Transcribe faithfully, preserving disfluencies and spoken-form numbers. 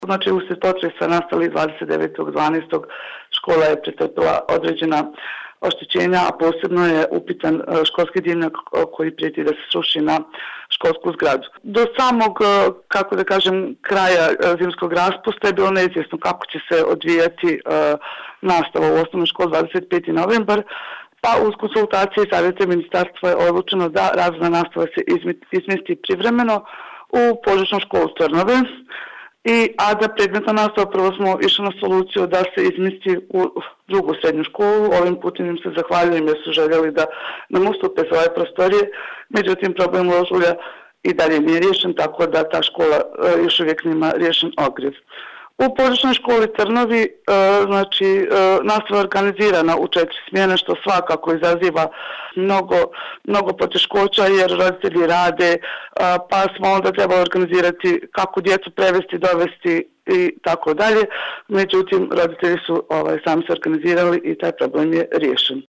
Znači, uslijed potresa nastali dvadeset devetog dvanaestog škola je pretrpila određena oštećenja, a posebno je upitan školski dimnjak koji prijeti da se sruši na školsku zgradu. Do samog, kako da kažem, kraja zimskog raspusta je bilo neizvjesno kako će se odvijati nastava u osnovnoj školi dvadeset peti novembar, pa uz konsultacije i savjete ministarstva je odlučeno da razredna nastava se izmjesti privremeno u područnu školu Trnove. I, a da predmetna nastava, prvo smo išli na soluciju da se izmjesti u drugu srednju školu. Ovim putem im se zahvaljujem jer su željeli da nam ustupe za ove prostorije. Međutim, problem Ložulja i dalje nije riješen, tako da ta škola uh, još uvijek nema riješen ogrijev. U područnoj školi Trnovi, uh, znači, uh, nastava je organizirana u četiri smjene, što svakako izaziva mnogo, mnogo poteškoća jer roditelji rade, uh, pa smo onda trebali organizirati kako djecu prevesti, dovesti i tako dalje. Međutim, roditelji su ovaj, sami se organizirali i taj problem je riješen.